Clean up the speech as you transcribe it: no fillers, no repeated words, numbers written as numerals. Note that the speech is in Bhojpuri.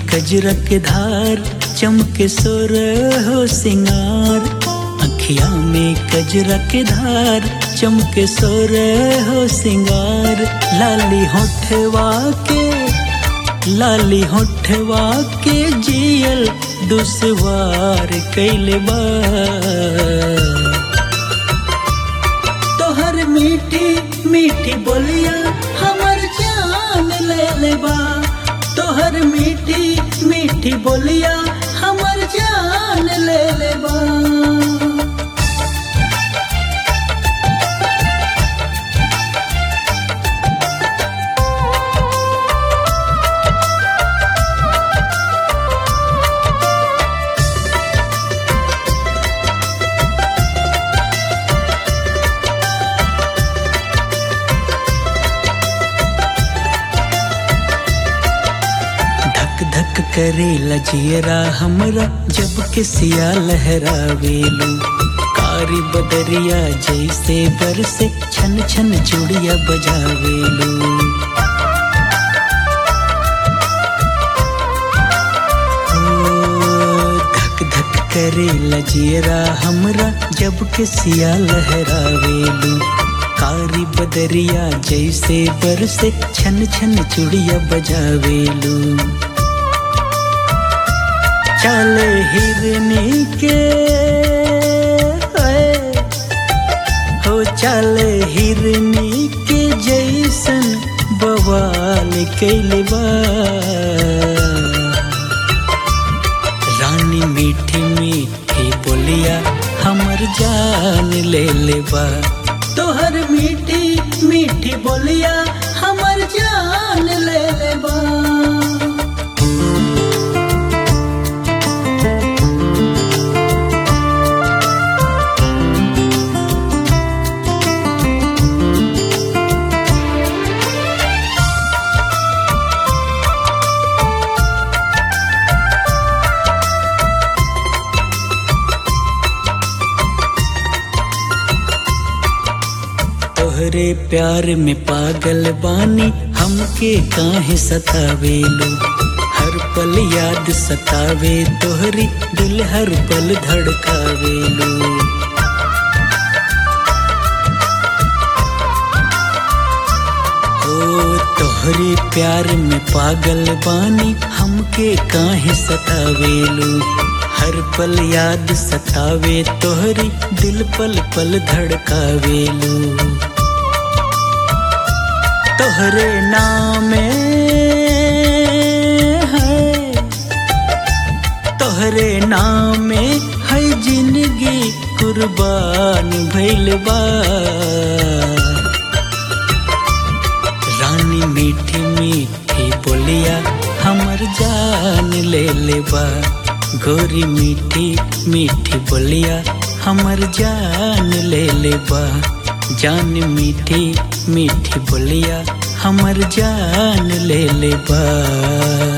कजरा के धार चमके सोर हो सिंगार। अखिया में कजरा के धार चमके सोर हो सिंगार। लाली होठवा के जियल दुसवार कैले बा। तोहर मीठी मीठी बोलिया हमर जान ले लेबा। तोहर मीठी मीठी बोलिया हमर जान ले लेबा। धक करे लजियरा हमरा जब के सिया लहरावेलू। कारी बदरिया जैसे बरसे छन छन चूड़िया बजावेलू। धक धक करे लजियरा हमरा जब के सिया लहरावेलू। कारी बदरिया जैसे बरसे छन छन चूड़िया बजावेलू। चले हिरनी के हो चले हिरनी के जैसन बवाल कैले बा। रानी मीठी मीठी बोलिया हमर जान ले लेबा। तोहर मीठी मीठी बोलिया हमर जान ले लेबा। तोहरे प्यार में पागल बानी हमके काहे सतावेलू। हर पल याद सतावे तोहरी दिल हर पल धड़कावेलू। ओ तोहरे प्यार में पागल बानी हमके काहे सतावेलू। हर पल याद सतावे तोहरी दिल पल पल धड़कावेलू। तोहरे नामे है तोहरे नामे है जिंदगी कुर्बान भइल बा। रानी मीठी मीठी बोलिया हमर जान ले लेबा। गोरी मीठी मीठी बोलिया हमर जान ले लेबा। जान मीठी मीठी बोलिया हमर जान ले लेबा।